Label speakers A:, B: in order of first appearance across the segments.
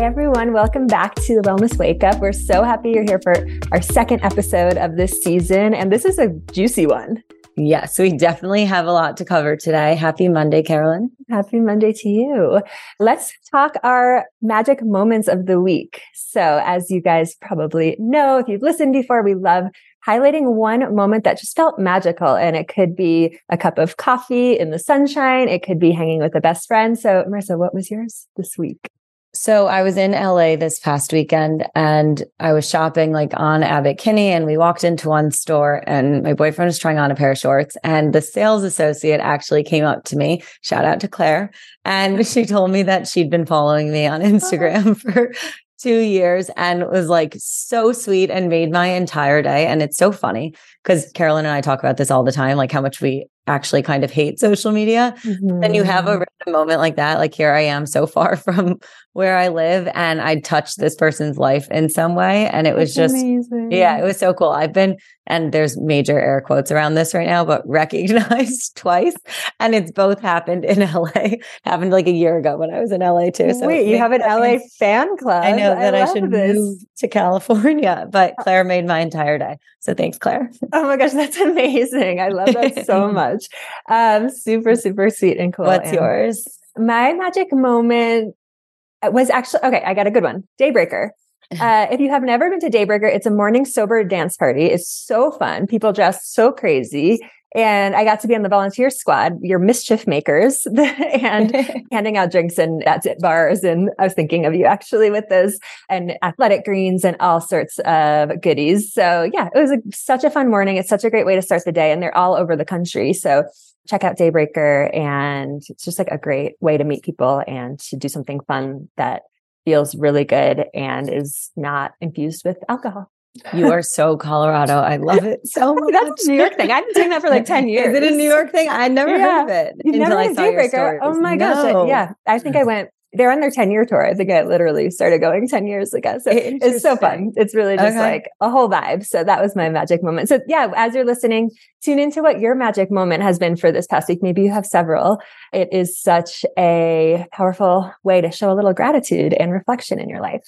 A: everyone. Welcome back to the Wellness Wake Up. We're so happy you're here for our second episode of this season. And this is a juicy one.
B: Yes, we definitely have a lot to cover today. Happy Monday, Carolyn.
A: Happy Monday to you. Let's talk our magic moments of the week. So as you guys probably know, if you've listened before, we love highlighting one moment that just felt magical. And it could be a cup of coffee in the sunshine. It could be hanging with a best friend. So Marissa, what was yours this week?
B: So I was in LA this past weekend and I was shopping on Abbot Kinney, and we walked into one store and my boyfriend was trying on a pair of shorts, and the sales associate actually came up to me, shout out to Claire, and she told me that she'd been following me on Instagram for 2 years and was so sweet and made my entire day. And it's so funny because Carolyn and I talk about this all the time, how much we actually kind of hate social media.
A: Mm-hmm.
B: Then you have a random moment like that. Here I am so far from where I live and I touched this person's life in some way. And it was just
A: amazing.
B: Yeah, it was so cool. I've been, and there's major air quotes around this right now, but recognized twice. And it's both happened in LA. Happened a year ago when I was in LA too. So
A: wait, you have an LA fan club.
B: I know that I should move to California, but Claire made my entire day. So thanks, Claire.
A: Oh my gosh, that's amazing. I love that so much. Super, super sweet and cool.
B: What's yours?
A: My magic moment was actually, okay, I got a good one. Daybreaker. If you have never been to Daybreaker, it's a morning sober dance party. It's so fun. People dress so crazy. And I got to be on the volunteer squad, your mischief makers, and handing out drinks and that's it, bars. And I was thinking of you actually with those and athletic greens and all sorts of goodies. So yeah, it was such a fun morning. It's such a great way to start the day, and they're all over the country. So check out Daybreaker, and it's just a great way to meet people and to do something fun that feels really good and is not infused with alcohol.
B: You are so Colorado. I love it so much.
A: That's a New York thing. I've been doing that for 10 years.
B: Is it a New York thing? I never heard of it.
A: You've never heard of Daybreaker? Oh my gosh. Yeah. I think I went, they're on their 10-year tour. I think I literally started going 10 years ago. So it's so fun. It's really just a whole vibe. So that was my magic moment. So yeah, as you're listening, tune into what your magic moment has been for this past week. Maybe you have several. It is such a powerful way to show a little gratitude and reflection in your life.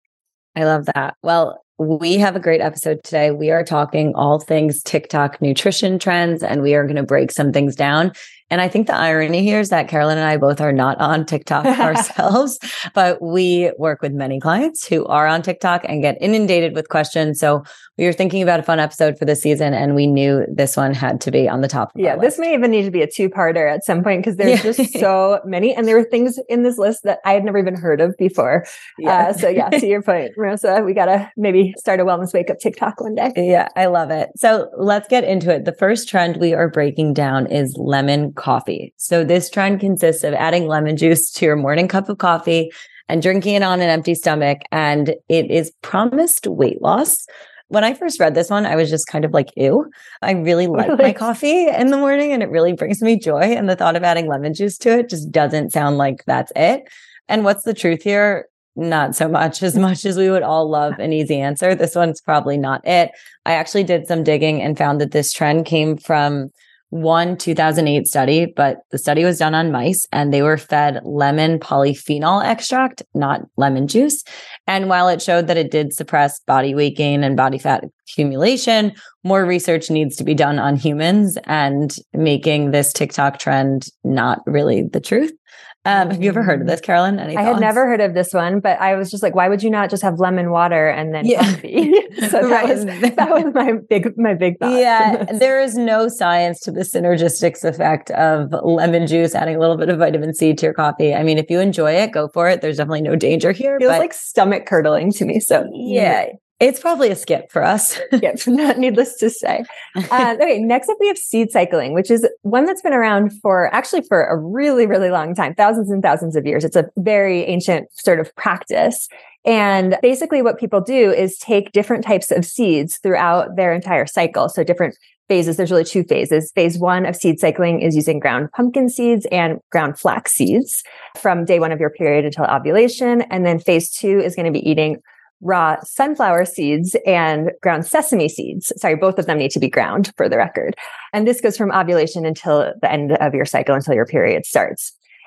B: I love that. Well, we have a great episode today. We are talking all things TikTok nutrition trends, and we are going to break some things down. And I think the irony here is that Carolyn and I both are not on TikTok ourselves, but we work with many clients who are on TikTok and get inundated with questions. So we were thinking about a fun episode for this season, and we knew this one had to be on the top of our list.
A: This may even need to be a two-parter at some point because there's just so many. And there were things in this list that I had never even heard of before. So yeah, to your point, Marissa, we got to maybe start a Wellness Wake Up TikTok one day.
B: Yeah, I love it. So let's get into it. The first trend we are breaking down is lemon coffee. So this trend consists of adding lemon juice to your morning cup of coffee and drinking it on an empty stomach. And it is promised weight loss. When I first read this one, I was just kind of ew. I really like my coffee in the morning and it really brings me joy. And the thought of adding lemon juice to it just doesn't sound like that's it. And what's the truth here? Not so much as we would all love an easy answer. This one's probably not it. I actually did some digging and found that this trend came from one 2008 study, but the study was done on mice and they were fed lemon polyphenol extract, not lemon juice. And while it showed that it did suppress body weight gain and body fat accumulation, more research needs to be done on humans and making this TikTok trend not really the truth. Have you ever heard of this, Carolyn?
A: I had never heard of this one, but I was just why would you not just have lemon water and then coffee? So that was my big thought.
B: Yeah, there is no science to the synergistics effect of lemon juice, adding a little bit of vitamin C to your coffee. I mean, if you enjoy it, go for it. There's definitely no danger here.
A: It feels like stomach curdling to me. So
B: yeah. It's probably a skip for us.
A: Yes, not needless to say. Okay, next up we have seed cycling, which is one that's been around for a really, really long time, thousands and thousands of years. It's a very ancient sort of practice. And basically what people do is take different types of seeds throughout their entire cycle. So different phases. There's really two phases. Phase one of seed cycling is using ground pumpkin seeds and ground flax seeds from day one of your period until ovulation. And then phase two is going to be eating raw sunflower seeds and ground sesame seeds. Sorry, both of them need to be ground for the record. And this goes from ovulation until the end of your cycle, until your period starts.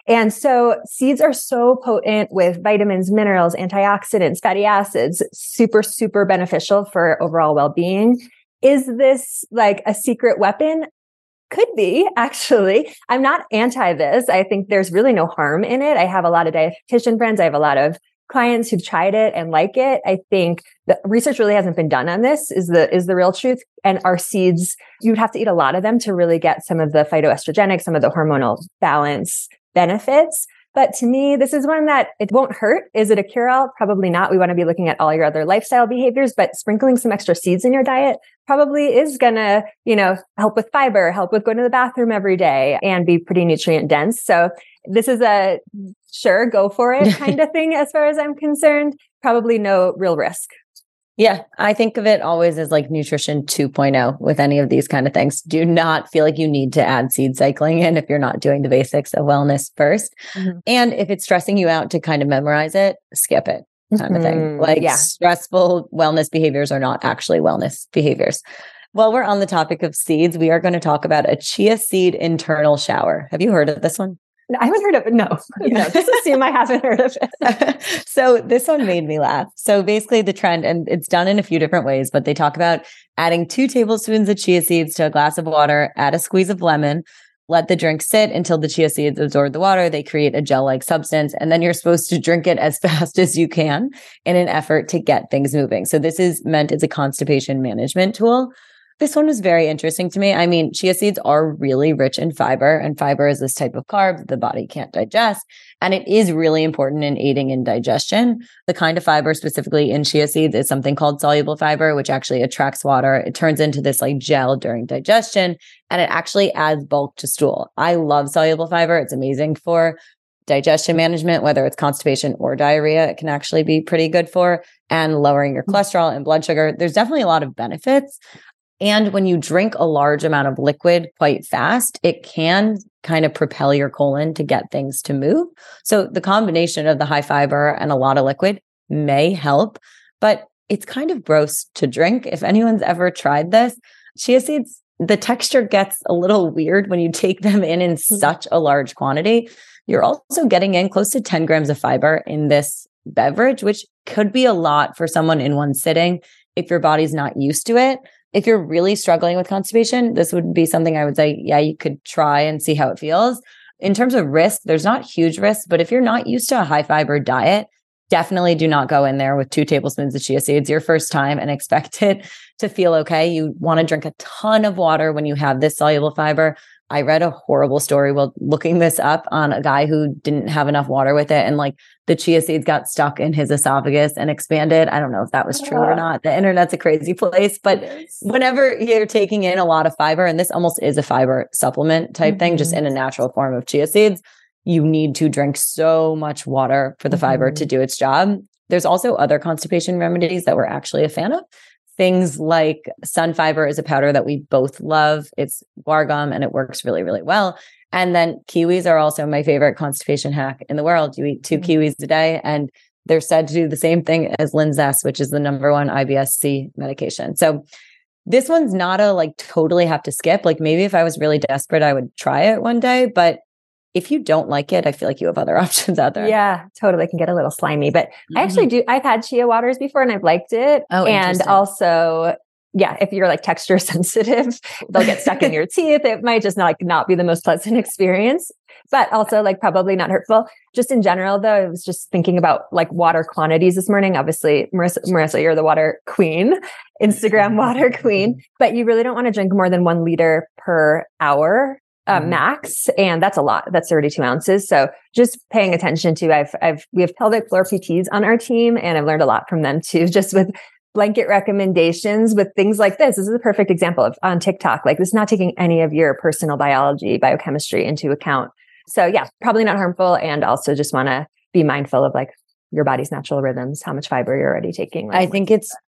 A: And so seeds are so potent with vitamins, minerals, antioxidants, fatty acids, super, super beneficial for overall well-being. Is this like a secret weapon? Could be, actually. I'm not anti this. I think there's really no harm in it. I have a lot of dietitian friends. I have a lot of clients who've tried it and like it. I think the research really hasn't been done on this is the real truth. And our seeds, you'd have to eat a lot of them to really get some of the phytoestrogenic, some of the hormonal balance benefits. But to me, this is one that it won't hurt. Is it a cure-all? Probably not. We want to be looking at all your other lifestyle behaviors, but sprinkling some extra seeds in your diet probably is going to, help with fiber, help with going to the bathroom every day and be pretty nutrient dense. So this is a sure, go for it kind of thing as far as I'm concerned. Probably no real risk.
B: Yeah, I think of it always as like nutrition 2.0 with any of these kind of things. Do not feel like you need to add seed cycling in if you're not doing the basics of wellness first. Mm-hmm. And if it's stressing you out to kind of memorize it, skip it kind of thing. Like stressful wellness behaviors are not actually wellness behaviors. While we're on the topic of seeds, we are going to talk about a chia seed internal shower. Have you heard of this one?
A: I haven't heard of it. No, just assume I haven't heard of it.
B: So this one made me laugh. So basically the trend, and it's done in a few different ways, but they talk about adding 2 tablespoons of chia seeds to a glass of water, add a squeeze of lemon, let the drink sit until the chia seeds absorb the water. They create a gel-like substance, and then you're supposed to drink it as fast as you can in an effort to get things moving. So this is meant as a constipation management tool. This one was very interesting to me. I mean, chia seeds are really rich in fiber, and fiber is this type of carb that the body can't digest. And it is really important in aiding in digestion. The kind of fiber specifically in chia seeds is something called soluble fiber, which actually attracts water. It turns into this like gel during digestion, and it actually adds bulk to stool. I love soluble fiber. It's amazing for digestion management, whether it's constipation or diarrhea. It can actually be pretty good for, and lowering your cholesterol and blood sugar. There's definitely a lot of benefits. And when you drink a large amount of liquid quite fast, it can kind of propel your colon to get things to move. So the combination of the high fiber and a lot of liquid may help, but it's kind of gross to drink. If anyone's ever tried this, chia seeds, the texture gets a little weird when you take them in such a large quantity. You're also getting in close to 10 grams of fiber in this beverage, which could be a lot for someone in one sitting if your body's not used to it. If you're really struggling with constipation, this would be something I would say, yeah, you could try and see how it feels. In terms of risk, there's not huge risk, but if you're not used to a high fiber diet, definitely do not go in there with 2 tablespoons of chia seeds your first time and expect it to feel okay. You want to drink a ton of water when you have this soluble fiber. I read a horrible story while looking this up on a guy who didn't have enough water with it. And like the chia seeds got stuck in his esophagus and expanded. I don't know if that was true or not. The internet's a crazy place, but whenever you're taking in a lot of fiber, and this almost is a fiber supplement type thing, just in a natural form of chia seeds, you need to drink so much water for the fiber to do its job. There's also other constipation remedies that we're actually a fan of. Things like sun fiber is a powder that we both love. It's guar gum and it works really, really well. And then kiwis are also my favorite constipation hack in the world. You eat 2 kiwis a day and they're said to do the same thing as Linzess, which is the number 1 IBS-C medication. So this one's not a like totally have to skip. Like maybe if I was really desperate, I would try it one day, but if you don't like it, I feel like you have other options out there.
A: Yeah, totally. It can get a little slimy, but I actually do. I've had chia waters before and I've liked it.
B: Oh,
A: and also, yeah, if you're like texture sensitive, they'll get stuck in your teeth. It might just not be the most pleasant experience, but also like probably not hurtful. Just in general, though, I was just thinking about like water quantities this morning. Obviously, Marissa, you're the water queen, Instagram water queen, but you really don't want to drink more than 1 liter per hour. Max. And that's a lot. That's 32 ounces. So just paying attention to, we have pelvic floor PTs on our team, and I've learned a lot from them too, just with blanket recommendations with things like this. This is a perfect example of on TikTok. Like this is not taking any of your personal biology, biochemistry into account. So yeah, probably not harmful. And also just want to be mindful of like your body's natural rhythms, how much fiber you're already taking.
B: I think it's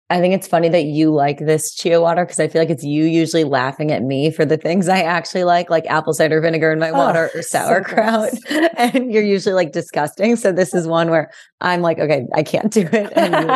B: I think it's funny that you like this chia water because I feel like it's you usually laughing at me for the things I actually like apple cider vinegar in my water or sauerkraut. So and you're usually like disgusting. So this is one where I'm like, okay, I can't do it.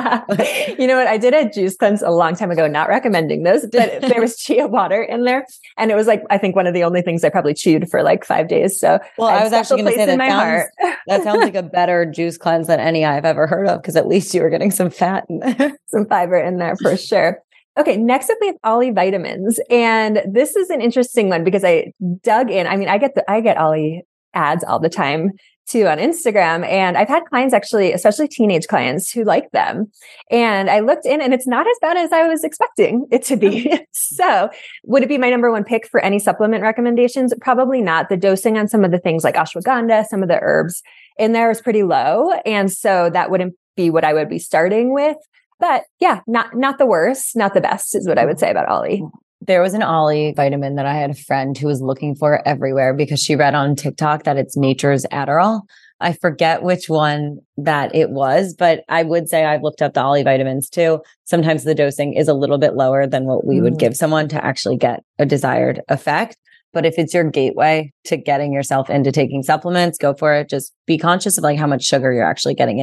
B: And
A: you know what? I did a juice cleanse a long time ago, not recommending this, but there was chia water in there. And it was like, I think one of the only things I probably chewed for like 5 days. So
B: well, I was actually going to say that sounds like a better juice cleanse than any I've ever heard of. Cause at least you were getting some fat in there.
A: Some fiber in there for sure. Okay. Next up, we have Ollie vitamins. And this is an interesting one because I dug in. I mean, I get Ollie ads all the time too on Instagram. And I've had clients actually, especially teenage clients who like them. And I looked in and it's not as bad as I was expecting it to be. So would it be my number one pick for any supplement recommendations? Probably not. The dosing on some of the things like ashwagandha, some of the herbs in there is pretty low. And so that wouldn't be what I would be starting with. But yeah, not the worst, not the best is what I would say about Ollie.
B: There was an Ollie vitamin that I had a friend who was looking for everywhere because she read on TikTok that it's nature's Adderall. I forget which one that it was, but I would say I've looked up the Ollie vitamins too. Sometimes the dosing is a little bit lower than what we would give someone to actually get a desired effect. But if it's your gateway to getting yourself into taking supplements, go for it. Just be conscious of like how much sugar you're actually getting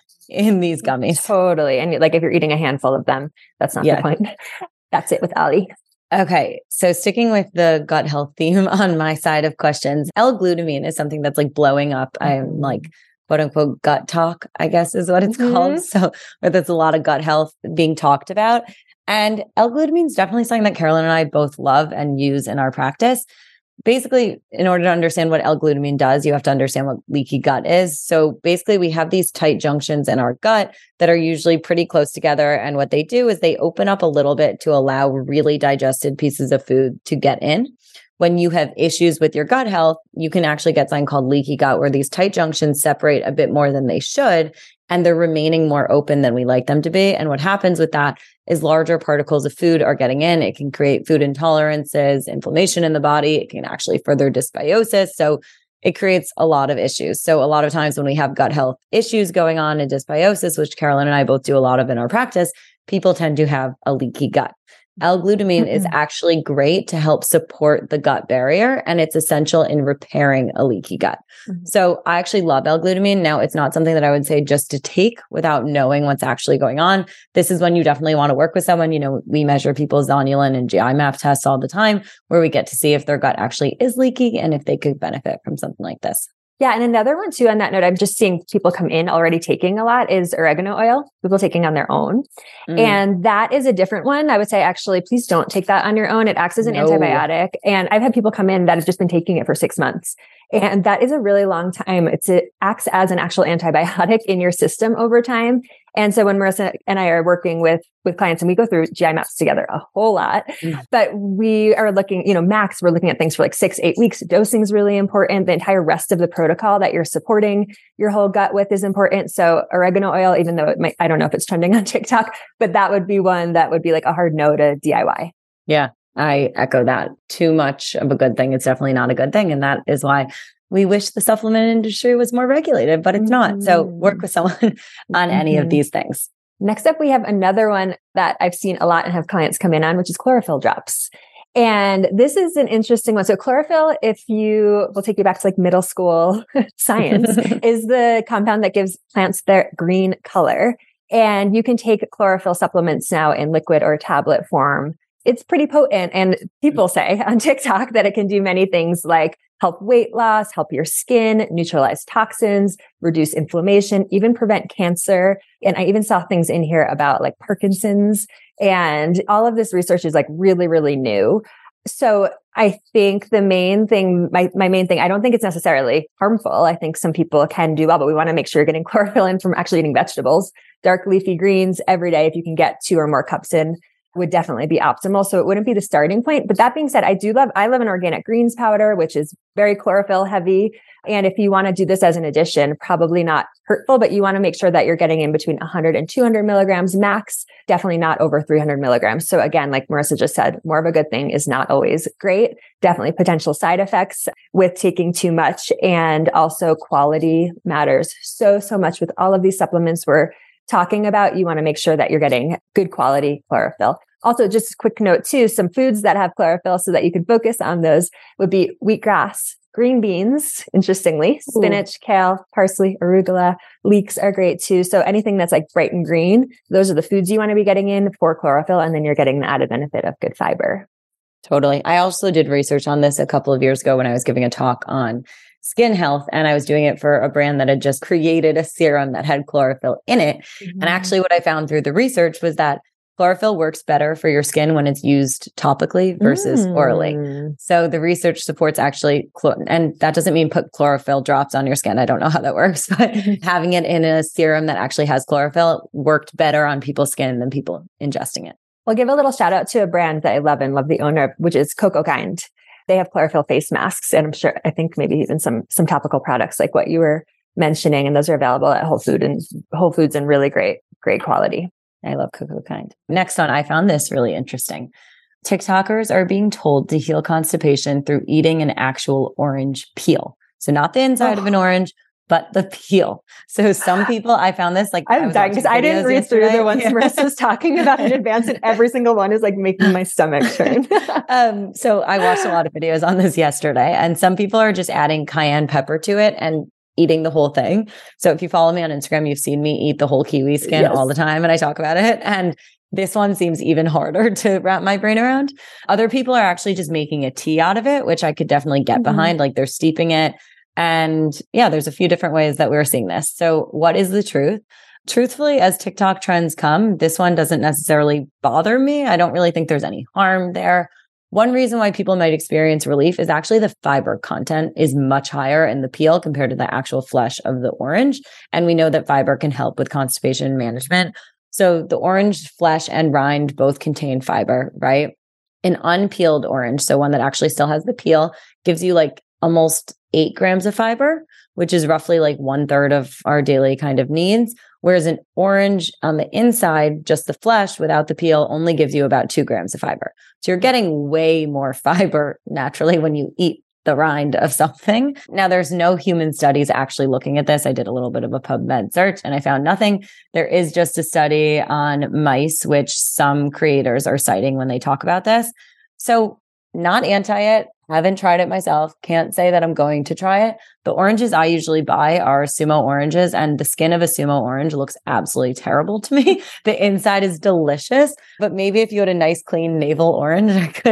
B: in these gummies.
A: Totally. And like if you're eating a handful of them, that's not the point. That's it with Ollie.
B: Okay. So sticking with the gut health theme on my side of questions, L-glutamine is something that's like blowing up. I'm like, quote unquote, gut talk, I guess is what it's called. So where there's a lot of gut health being talked about. And L-glutamine is definitely something that Carolyn and I both love and use in our practice. Basically, in order to understand what L-glutamine does, you have to understand what leaky gut is. So basically, we have these tight junctions in our gut that are usually pretty close together. And what they do is they open up a little bit to allow really digested pieces of food to get in. When you have issues with your gut health, you can actually get something called leaky gut, where these tight junctions separate a bit more than they should, and they're remaining more open than we like them to be. And what happens with that is larger particles of food are getting in. It can create food intolerances, inflammation in the body. It can actually further dysbiosis. So it creates a lot of issues. So a lot of times when we have gut health issues going on and dysbiosis, which Carolyn and I both do a lot of in our practice, people tend to have a leaky gut. L-glutamine is actually great to help support the gut barrier, and it's essential in repairing a leaky gut. So I actually love L-glutamine. Now, it's not something that I would say just to take without knowing what's actually going on. This is when you definitely want to work with someone. You know, we measure people's zonulin and GI map tests all the time, where we get to see if their gut actually is leaky and if they could benefit from something like this.
A: Yeah. And another one too, on that note, I'm just seeing people come in already taking a lot is oregano oil, people taking on their own. And that is a different one. I would say, actually, please don't take that on your own. It acts as an antibiotic. And I've had people come in that have just been taking it for 6 months. And that is a really long time. It acts as an actual antibiotic in your system over time. And so when Marissa and I are working with clients and we go through GI maps together a whole lot, but we are looking, max, we're looking at things for like 6-8 weeks. Dosing is really important. The entire rest of the protocol that you're supporting your whole gut with is important. So oregano oil, even though I don't know if it's trending on TikTok, but that would be one that would be like a hard no to DIY.
B: Yeah, I echo that. Too much of a good thing. It's definitely not a good thing. And that is why we wish the supplement industry was more regulated, but it's not. So work with someone on any of these things.
A: Next up, we have another one that I've seen a lot and have clients come in on, which is chlorophyll drops. And this is an interesting one. So chlorophyll, we'll take you back to like middle school science, is the compound that gives plants their green color. And you can take chlorophyll supplements now in liquid or tablet form. It's pretty potent. And people say on TikTok that it can do many things like help weight loss, help your skin, neutralize toxins, reduce inflammation, even prevent cancer. And I even saw things in here about like Parkinson's, and all of this research is like really, really new. So I think the main thing, my main thing, I don't think it's necessarily harmful. I think some people can do well, but we want to make sure you're getting chlorophyll in from actually eating vegetables, dark leafy greens every day. If you can get 2 or more cups in, would definitely be optimal. So it wouldn't be the starting point. But that being said, I love an organic greens powder, which is very chlorophyll heavy. And if you want to do this as an addition, probably not hurtful, but you want to make sure that you're getting in between 100 and 200 milligrams max, definitely not over 300 milligrams. So again, like Marissa just said, more of a good thing is not always great. Definitely potential side effects with taking too much, and also quality matters so much with all of these supplements. We're talking about, you want to make sure that you're getting good quality chlorophyll. Also, just a quick note too, some foods that have chlorophyll so that you can focus on those would be wheatgrass, green beans, interestingly, spinach, kale, parsley, arugula, leeks are great too. So anything that's like bright and green, those are the foods you want to be getting in for chlorophyll. And then you're getting the added benefit of good fiber.
B: Totally. I also did research on this a couple of years ago when I was giving a talk on skin health, and I was doing it for a brand that had just created a serum that had chlorophyll in it. Mm-hmm. And actually what I found through the research was that chlorophyll works better for your skin when it's used topically versus orally. So the research supports actually, and that doesn't mean put chlorophyll drops on your skin. I don't know how that works, but having it in a serum that actually has chlorophyll worked better on people's skin than people ingesting it.
A: We'll give a little shout out to a brand that I love and love the owner, which is Coco Kind. They have chlorophyll face masks, and I think maybe even some topical products like what you were mentioning, and those are available at Whole Foods and really great quality.
B: I love Coco Kind. Next one, I found this really interesting. TikTokers are being told to heal constipation through eating an actual orange peel. So not the inside of an orange, but the peel. So some people, I found this like
A: I'm dying because I didn't read through the ones Marissa was talking about in advance, and every single one is like making my stomach turn.
B: So I watched a lot of videos on this yesterday, and some people are just adding cayenne pepper to it and eating the whole thing. So if you follow me on Instagram, you've seen me eat the whole kiwi skin all the time, and I talk about it. And this one seems even harder to wrap my brain around. Other people are actually just making a tea out of it, which I could definitely get behind. Like they're steeping it. And yeah, there's a few different ways that we're seeing this. So what is the truth? Truthfully, as TikTok trends come, this one doesn't necessarily bother me. I don't really think there's any harm there. One reason why people might experience relief is actually the fiber content is much higher in the peel compared to the actual flesh of the orange. And we know that fiber can help with constipation management. So the orange flesh and rind both contain fiber, right? An unpeeled orange, so one that actually still has the peel, gives you like almost 8 grams of fiber, which is roughly like 1/3 of our daily kind of needs. Whereas an orange on the inside, just the flesh without the peel, only gives you about 2 grams of fiber. So you're getting way more fiber naturally when you eat the rind of something. Now, there's no human studies actually looking at this. I did a little bit of a PubMed search and I found nothing. There is just a study on mice, which some creators are citing when they talk about this. So not anti it. Haven't tried it myself. Can't say that I'm going to try it. The oranges I usually buy are Sumo oranges, and the skin of a Sumo orange looks absolutely terrible to me. The inside is delicious, but maybe if you had a nice clean navel orange,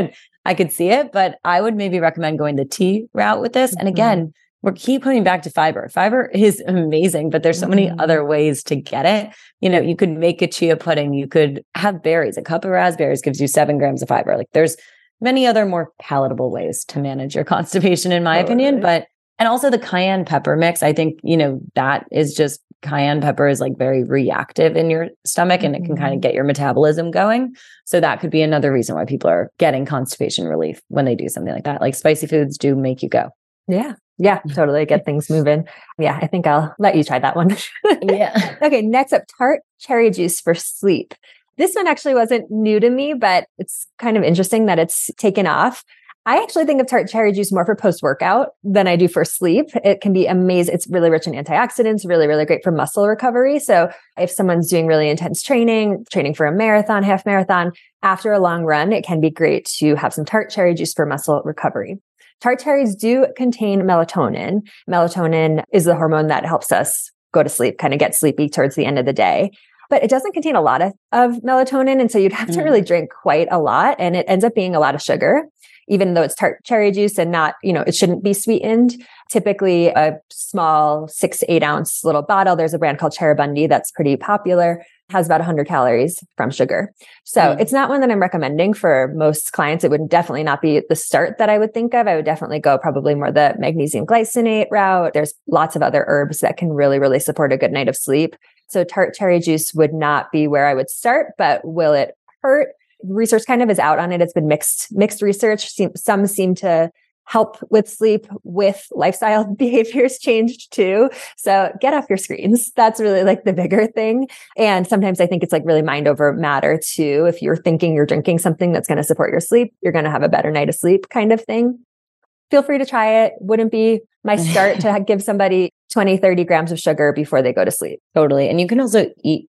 B: I could see it, but I would maybe recommend going the tea route with this. And again, we keep coming back to fiber. Fiber is amazing, but there's so many other ways to get it. You know, you could make a chia pudding. You could have berries. A cup of raspberries gives you 7 grams of fiber. Like there's many other more palatable ways to manage your constipation, in my opinion. And also the cayenne pepper mix, I think, you know, that is just cayenne pepper is like very reactive in your stomach and it can kind of get your metabolism going. So that could be another reason why people are getting constipation relief when they do something like that. Like spicy foods do make you go.
A: Yeah, totally. Get things moving. Yeah, I think I'll let you try that one.
B: Yeah.
A: Okay, next up, tart cherry juice for sleep. This one actually wasn't new to me, but it's kind of interesting that it's taken off. I actually think of tart cherry juice more for post-workout than I do for sleep. It can be amazing. It's really rich in antioxidants, really, really great for muscle recovery. So if someone's doing really intense training for a marathon, half marathon, after a long run, it can be great to have some tart cherry juice for muscle recovery. Tart cherries do contain melatonin. Melatonin is the hormone that helps us go to sleep, kind of get sleepy towards the end of the day. But it doesn't contain a lot of melatonin. And so you'd have to really drink quite a lot. And it ends up being a lot of sugar, even though it's tart cherry juice and not, you know, it shouldn't be sweetened. Typically a small 6 to 8 ounce little bottle. There's a brand called Cheribundi that's pretty popular, has about 100 calories from sugar. So it's not one that I'm recommending for most clients. It would definitely not be the start that I would think of. I would definitely go probably more the magnesium glycinate route. There's lots of other herbs that can really, really support a good night of sleep. So tart cherry juice would not be where I would start, but will it hurt? Research kind of is out on it. It's been mixed research. Some seem to help with sleep, with lifestyle behaviors changed too. So get off your screens. That's really like the bigger thing. And sometimes I think it's like really mind over matter too. If you're thinking you're drinking something that's going to support your sleep, you're going to have a better night of sleep kind of thing. Feel free to try it. Wouldn't be my start to give somebody 20, 30 grams of sugar before they go to sleep.
B: Totally. And you can also eat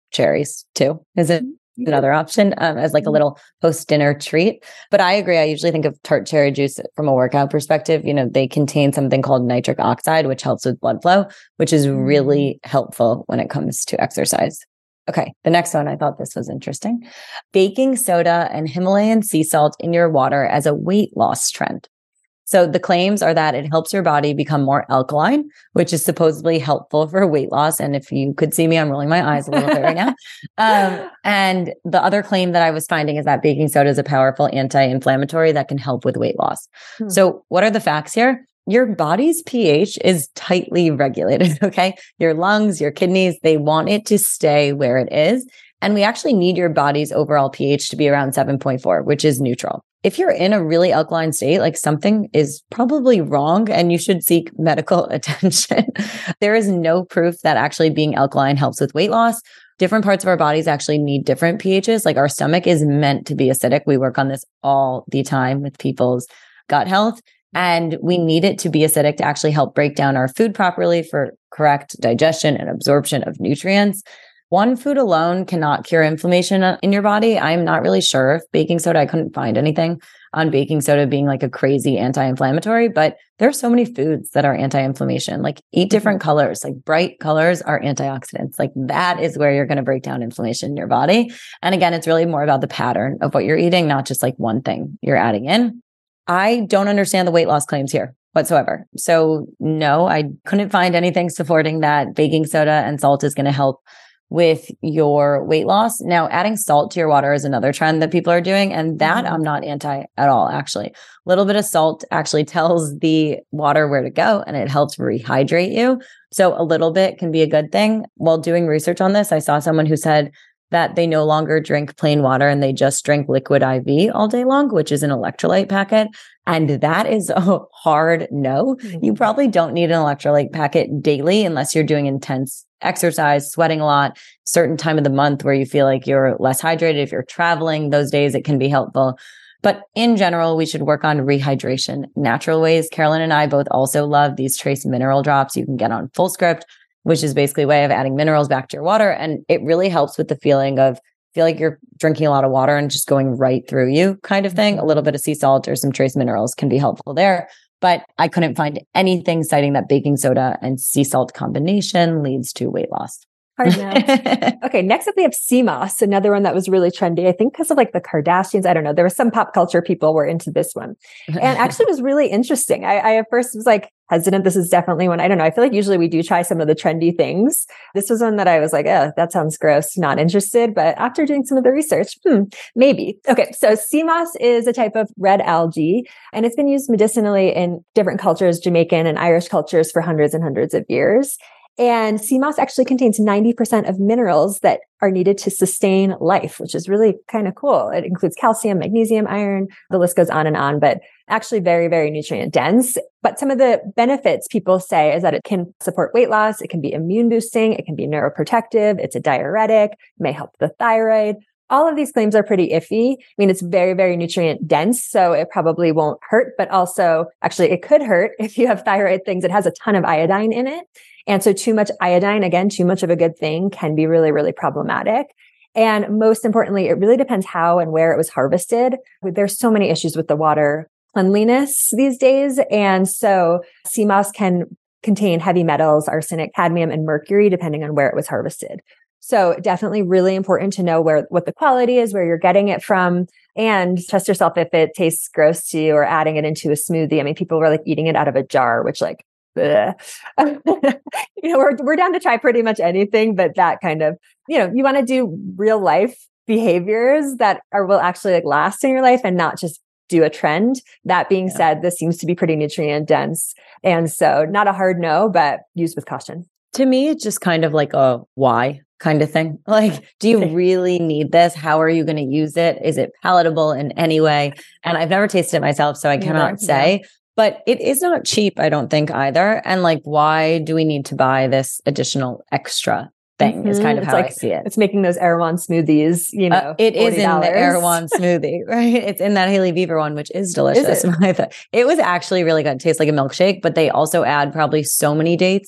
B: cherries too. Is it another option as like a little post-dinner treat? But I agree. I usually think of tart cherry juice from a workout perspective. They contain something called nitric oxide, which helps with blood flow, which is really helpful when it comes to exercise. Okay, the next one, I thought this was interesting. Baking soda and Himalayan sea salt in your water as a weight loss trend. So the claims are that it helps your body become more alkaline, which is supposedly helpful for weight loss. And if you could see me, I'm rolling my eyes a little bit right now. And the other claim that I was finding is that baking soda is a powerful anti-inflammatory that can help with weight loss. So what are the facts here? Your body's pH is tightly regulated, okay? Your lungs, your kidneys, they want it to stay where it is. And we actually need your body's overall pH to be around 7.4, which is neutral. If you're in a really alkaline state, like something is probably wrong and you should seek medical attention. There is no proof that actually being alkaline helps with weight loss. Different parts of our bodies actually need different pHs. Like our stomach is meant to be acidic. We work on this all the time with people's gut health. And we need it to be acidic to actually help break down our food properly for correct digestion and absorption of nutrients. One food alone cannot cure inflammation in your body. I'm not really sure if baking soda, I couldn't find anything on baking soda being like a crazy anti-inflammatory, but there are so many foods that are anti-inflammation, like eat different colors, like bright colors are antioxidants. Like that is where you're going to break down inflammation in your body. And again, it's really more about the pattern of what you're eating, not just like one thing you're adding in. I don't understand the weight loss claims here whatsoever. So no, I couldn't find anything supporting that baking soda and salt is going to help with your weight loss. Now, adding salt to your water is another trend that people are doing. And that I'm not anti at all, actually. A little bit of salt actually tells the water where to go and it helps rehydrate you. So a little bit can be a good thing. While doing research on this, I saw someone who said that they no longer drink plain water and they just drink liquid IV all day long, which is an electrolyte packet. And that is a hard no. You probably don't need an electrolyte packet daily unless you're doing intense exercise, sweating a lot, certain time of the month where you feel like you're less hydrated. If you're traveling those days, it can be helpful. But in general, we should work on rehydration natural ways. Carolyn and I both also love these trace mineral drops you can get on Fullscript, which is basically a way of adding minerals back to your water. And it really helps with the feeling of feel like you're drinking a lot of water and just going right through you kind of thing. A little bit of sea salt or some trace minerals can be helpful there. But I couldn't find anything citing that baking soda and sea salt combination leads to weight loss.
A: Hard no. Okay, next up we have sea moss, another one that was really trendy. I think because of like the Kardashians. I don't know. There was some pop culture people were into this one. And actually it was really interesting. I at first was like hesitant. This is definitely one. I don't know. I feel like usually we do try some of the trendy things. This was one that I was like, oh, that sounds gross. Not interested. But after doing some of the research, maybe. Okay. So sea moss is a type of red algae and it's been used medicinally in different cultures, Jamaican and Irish cultures for hundreds and hundreds of years. And sea moss actually contains 90% of minerals that are needed to sustain life, which is really kind of cool. It includes calcium, magnesium, iron, the list goes on, but actually very, very nutrient dense. But some of the benefits people say is that it can support weight loss. It can be immune boosting. It can be neuroprotective. It's a diuretic, may help the thyroid. All of these claims are pretty iffy. I mean, it's very, very nutrient dense, so it probably won't hurt, but also actually it could hurt if you have thyroid things. It has a ton of iodine in it. And so too much iodine, again, too much of a good thing can be really, really problematic. And most importantly, it really depends how and where it was harvested. There's so many issues with the water cleanliness these days. And so sea moss can contain heavy metals, arsenic, cadmium, and mercury, depending on where it was harvested. So definitely really important to know what the quality is, where you're getting it from, and test yourself if it tastes gross to you or adding it into a smoothie. I mean, people were like eating it out of a jar, which like, we're down to try pretty much anything, but that kind of, you want to do real life behaviors that will actually like last in your life and not just do a trend. That being said, this seems to be pretty nutrient dense. And so not a hard no, but use with caution.
B: To me, it's just kind of like a why kind of thing. Like, do you really need this? How are you going to use it? Is it palatable in any way? And I've never tasted it myself, so I cannot say. But it is not cheap, I don't think either. And like, why do we need to buy this additional extra thing is kind of how I see it.
A: It's making those Erewhon smoothies,
B: it is in the Erewhon smoothie, right? It's in that Hailey Bieber one, which is delicious. It was actually really good. It tastes like a milkshake, but they also add probably so many dates.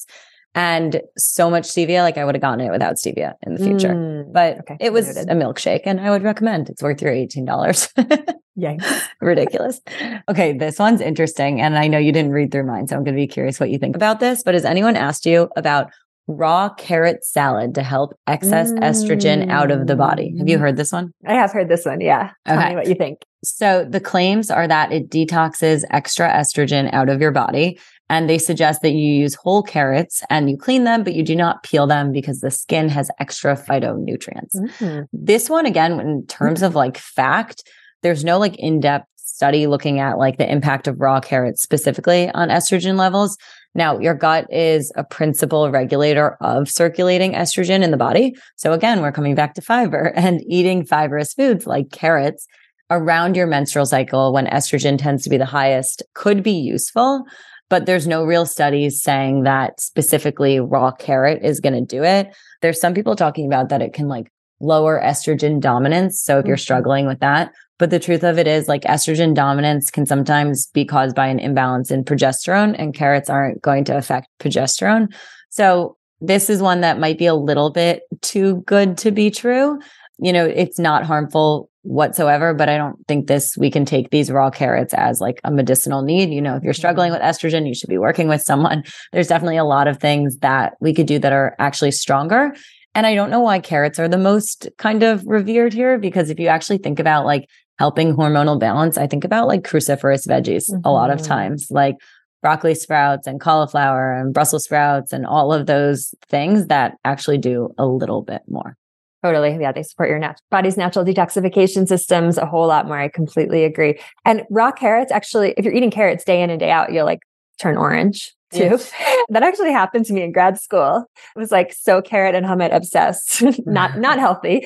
B: and so much stevia. Like I would have gotten it without stevia in the future, but it was a milkshake and I would recommend. It's worth your $18.
A: Yikes.
B: Ridiculous. Okay. This one's interesting. And I know you didn't read through mine, so I'm going to be curious what you think about this, but has anyone asked you about raw carrot salad to help excess estrogen out of the body? Have you heard this one?
A: I have heard this one. Yeah. Tell me what you think.
B: So the claims are that it detoxes extra estrogen out of your body. And they suggest that you use whole carrots and you clean them, but you do not peel them because the skin has extra phytonutrients. This one, again, in terms of like fact, there's no like in-depth study looking at like the impact of raw carrots specifically on estrogen levels. Now, your gut is a principal regulator of circulating estrogen in the body. So again, we're coming back to fiber, and eating fibrous foods like carrots around your menstrual cycle when estrogen tends to be the highest could be useful. But there's no real studies saying that specifically raw carrot is going to do it. There's some people talking about that it can like lower estrogen dominance. So if you're struggling with that, but the truth of it is like estrogen dominance can sometimes be caused by an imbalance in progesterone, and carrots aren't going to affect progesterone. So this is one that might be a little bit too good to be true. You know, it's not harmful whatsoever, but I don't think we can take these raw carrots as like a medicinal need. You know, if you're struggling with estrogen, you should be working with someone. There's definitely a lot of things that we could do that are actually stronger. And I don't know why carrots are the most kind of revered here, because if you actually think about like helping hormonal balance, I think about like cruciferous veggies a lot of times, like broccoli sprouts and cauliflower and Brussels sprouts and all of those things that actually do a little bit more.
A: Totally. Yeah. They support your body's natural detoxification systems a whole lot more. I completely agree. And raw carrots, actually, if you're eating carrots day in and day out, you'll like turn orange too. Yes. That actually happened to me in grad school. It was like so carrot and hummus obsessed, not healthy.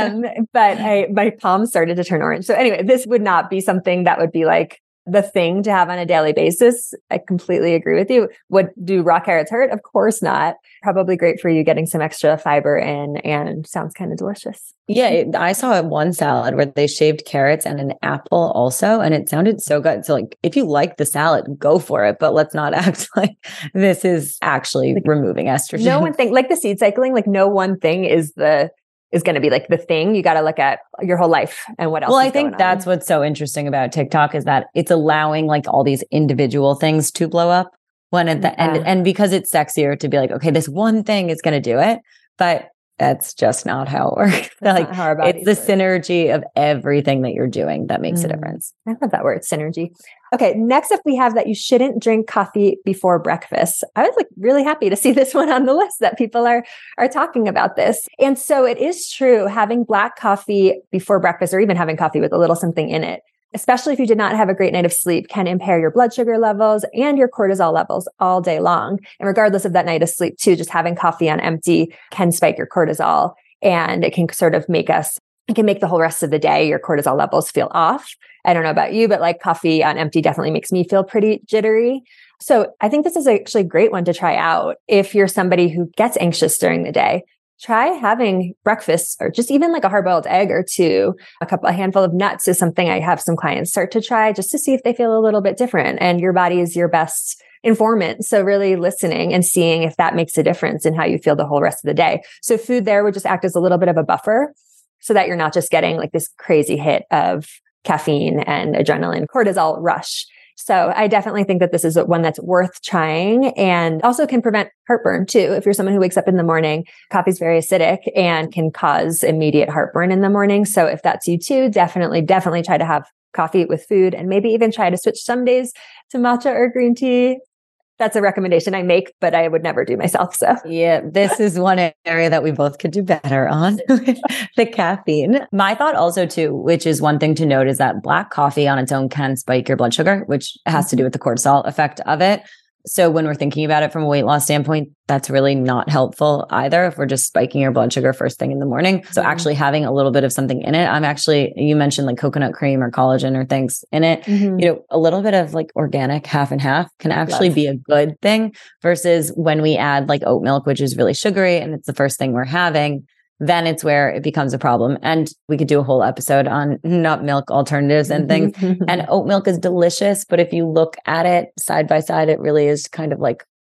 A: But my palms started to turn orange. So anyway, this would not be something that would be like the thing to have on a daily basis. I completely agree with you. Do raw carrots hurt? Of course not. Probably great for you getting some extra fiber in, and sounds kind of delicious.
B: Yeah, I saw one salad where they shaved carrots and an apple also, and it sounded so good. So like, if you like the salad, go for it, but let's not act like this is actually like removing estrogen.
A: No one thing, like the seed cycling, like no one thing is going to be like the thing. You got to look at your whole life and what else.
B: Well, I think that's what's so interesting about TikTok is that it's allowing like all these individual things to blow up when at the end, and because it's sexier to be like, okay, this one thing is going to do it, but that's just not how it works. Like it's the synergy of everything that you're doing that makes a difference.
A: I love that word, synergy. Okay. Next up, we have that you shouldn't drink coffee before breakfast. I was like really happy to see this one on the list, that people are talking about this. And so it is true, having black coffee before breakfast, or even having coffee with a little something in it, especially if you did not have a great night of sleep, can impair your blood sugar levels and your cortisol levels all day long. And regardless of that night of sleep too, just having coffee on empty can spike your cortisol, and it can sort of make the whole rest of the day, your cortisol levels feel off. I don't know about you, but like coffee on empty definitely makes me feel pretty jittery. So I think this is actually a great one to try out. If you're somebody who gets anxious during the day, try having breakfast, or just even like a hard-boiled egg or two. A handful of nuts is something I have some clients start to try just to see if they feel a little bit different. And your body is your best informant. So really listening and seeing if that makes a difference in how you feel the whole rest of the day. So food there would just act as a little bit of a buffer so that you're not just getting like this crazy hit of caffeine and adrenaline, cortisol rush. So I definitely think that this is one that's worth trying, and also can prevent heartburn too. If you're someone who wakes up in the morning, coffee is very acidic and can cause immediate heartburn in the morning. So if that's you too, definitely try to have coffee with food, and maybe even try to switch some days to matcha or green tea. That's a recommendation I make, but I would never do myself. So
B: yeah, this is one area that we both could do better on with the caffeine. My thought also too, which is one thing to note, is that black coffee on its own can spike your blood sugar, which has to do with the cortisol effect of it. So when we're thinking about it from a weight loss standpoint, that's really not helpful either if we're just spiking your blood sugar first thing in the morning. So actually having a little bit of something in it, you mentioned like coconut cream or collagen or things in it, a little bit of like organic half and half can actually be a good thing, versus when we add like oat milk, which is really sugary and it's the first thing we're having, then it's where it becomes a problem. And we could do a whole episode on nut milk alternatives and things. And oat milk is delicious, but if you look at it side by side, it really is kind of like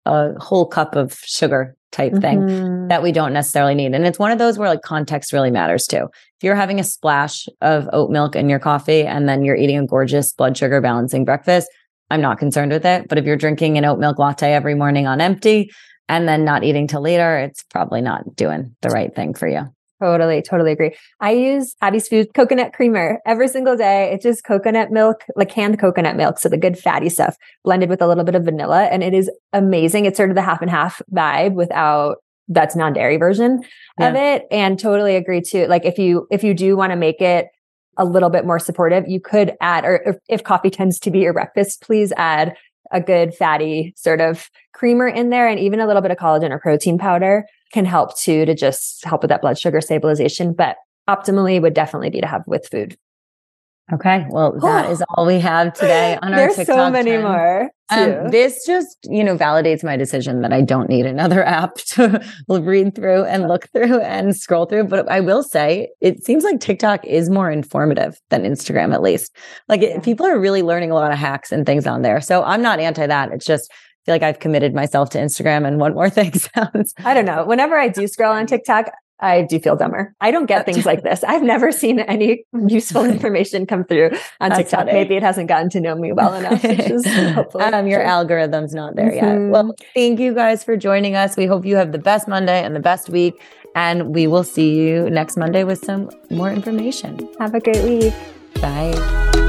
B: a whole cup of sugar type thing that we don't necessarily need. And it's one of those where like context really matters too. If you're having a splash of oat milk in your coffee and then you're eating a gorgeous blood sugar balancing breakfast, I'm not concerned with it. But if you're drinking an oat milk latte every morning on empty and then not eating till later, it's probably not doing the right thing for you.
A: Totally agree. I use Abby's Food coconut creamer every single day. It's just coconut milk, like canned coconut milk. So the good fatty stuff blended with a little bit of vanilla. And it is amazing. It's sort of the half and half vibe without that's non-dairy version of it. And totally agree too. Like if you do want to make it a little bit more supportive, you could add, or if coffee tends to be your breakfast, please add a good fatty sort of creamer in there. And even a little bit of collagen or protein powder can help too, to just help with that blood sugar stabilization. But optimally would definitely be to have with food.
B: Okay. Well, that is all we have today on our TikTok.
A: There's so many more.
B: This just, validates my decision that I don't need another app to read through and look through and scroll through. But I will say, it seems like TikTok is more informative than Instagram, at least. Like people are really learning a lot of hacks and things on there. So I'm not anti that. It's just, I feel like I've committed myself to Instagram, and one more thing sounds.
A: I don't know. Whenever I do scroll on TikTok, I do feel dumber. I don't get things like this. I've never seen any useful information come through on TikTok. Funny. Maybe it hasn't gotten to know me well enough. Which is hopefully
B: your algorithm's not there yet. Well, thank you guys for joining us. We hope you have the best Monday and the best week. And we will see you next Monday with some more information.
A: Have a great week.
B: Bye.